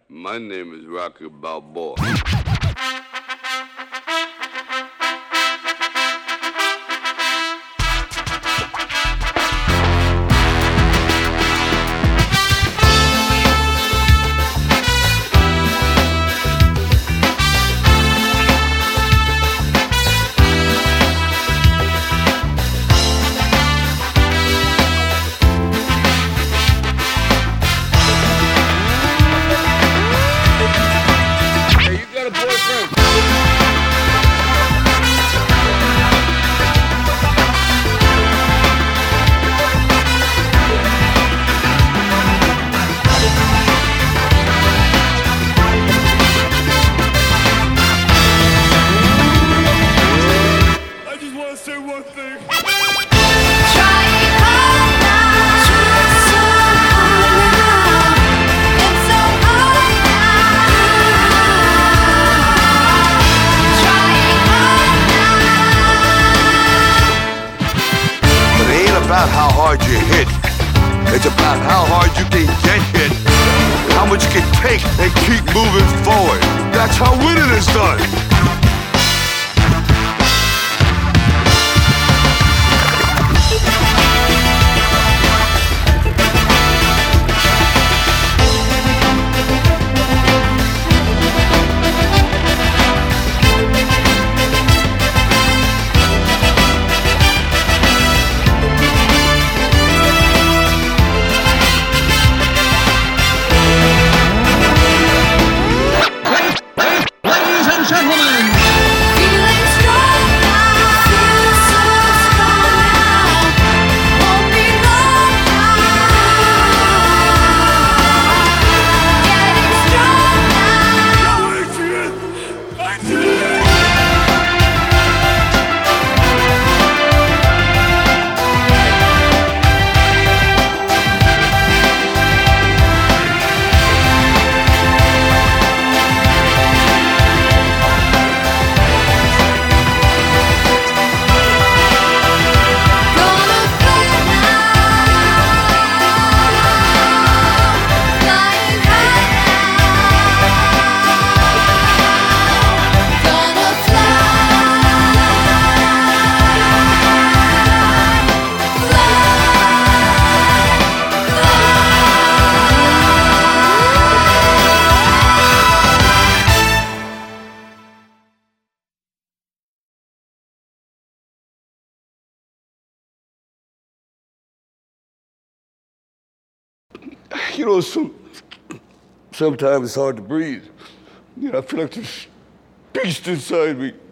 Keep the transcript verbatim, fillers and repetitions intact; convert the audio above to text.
My name is Rocky Balboa. About how hard you hit. It's about how hard you can get hit, how much you can take and keep moving forward. That's how winning is done. You know, some, sometimes it's hard to breathe. You know, I feel like this beast inside me.